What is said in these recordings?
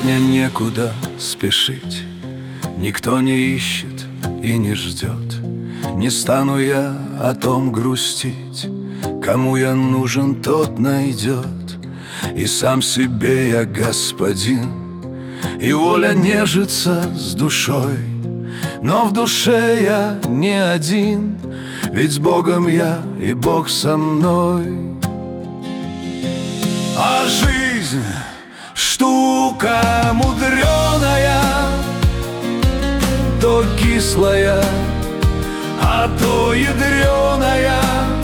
Сегодня некуда спешить, никто не ищет и не ждет. Не стану я о том грустить, кому я нужен, тот найдет. И сам себе я господин, и воля нежится с душой. Но в душе я не один, ведь с Богом я и Бог со мной. А жизнь штука мудреная, то кислая, а то ядреная.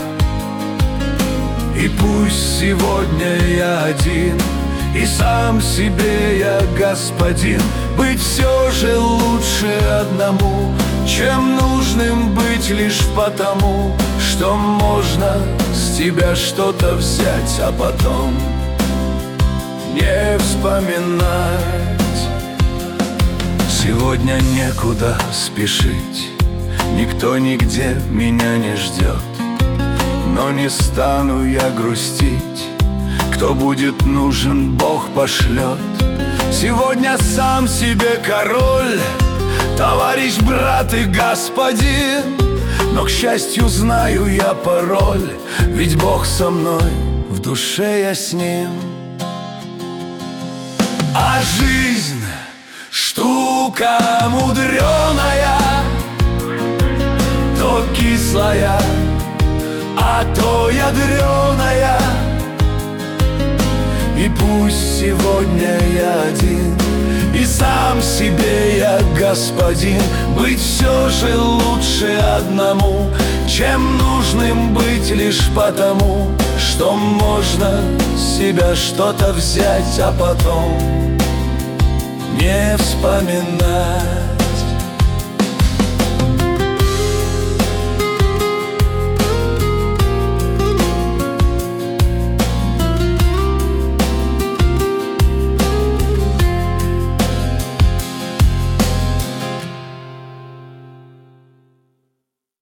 И пусть сегодня я один, и сам себе я господин, быть все же лучше одному, чем нужным быть лишь потому, что можно с тебя что-то взять, а потом не вспоминать. Сегодня некуда спешить, никто нигде меня не ждет. Но не стану я грустить, кто будет нужен, Бог пошлет. Сегодня сам себе король, товарищ, брат и господин. Но, к счастью, знаю я пароль, ведь Бог со мной, в душе я с Ним. А жизнь штука мудреная, то кислая, а то ядреная. И пусть сегодня я один, и сам себе я господин, быть все же лучше одному, чем нужным быть лишь потому, что можно с себя что-то взять, а потом не вспоминать.